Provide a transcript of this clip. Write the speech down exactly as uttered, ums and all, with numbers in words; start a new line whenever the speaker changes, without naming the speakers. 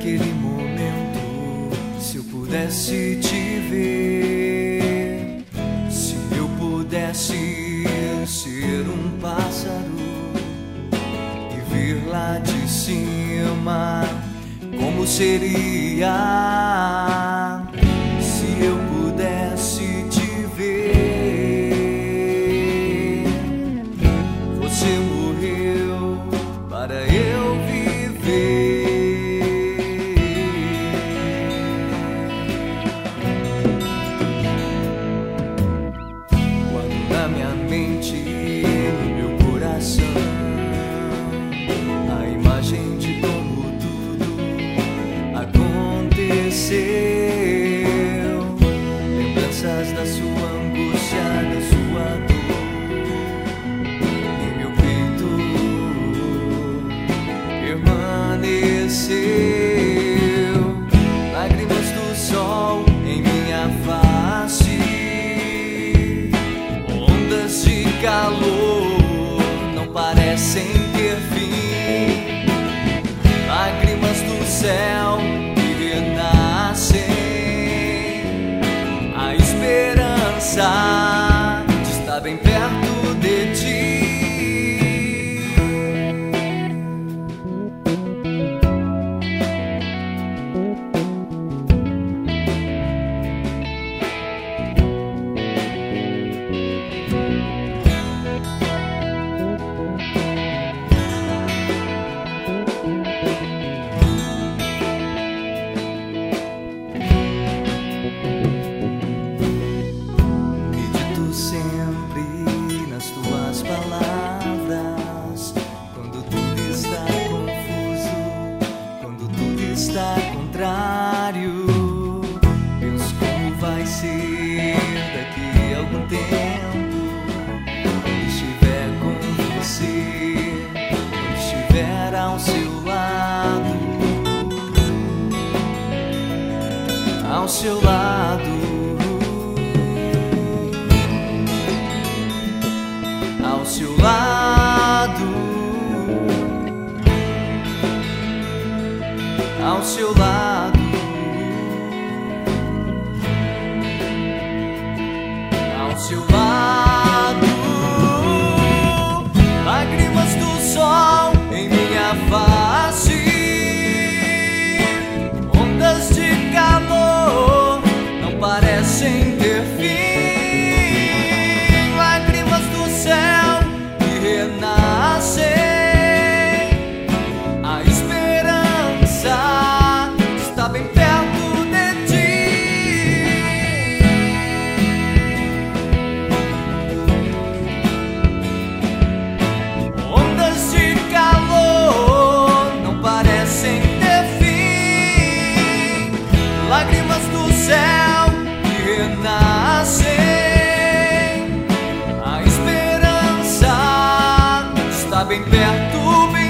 naquele momento, se eu pudesse te ver, se eu pudesse ser um pássaro e vir lá de cima, como seria? Se eu pudesse te ver, você morreu para eu viver. Quando na minha mente, no meu coração, a imagem de como tudo aconteceu, lembranças da sua angústia, da sua dor em meu peito permaneceu, lágrimas do sol em minha face, ondas de calor não parecem ter fim, lágrimas do céu que renascem, a esperança de estar bem perto de ti. Sempre nas tuas palavras, quando tudo está confuso, quando tudo está contrário, penso como vai ser daqui a algum tempo, quando estiver com você, quando estiver ao seu lado, ao seu lado. Ao seu lado, ao seu lado, ao seu lado, lágrimas do sol em minha face, ondas de calor não parecem ter fim. A esperança está bem perto de ti. Ondas de calor não parecem ter fim, lágrimas do céu que renascem, bem perto.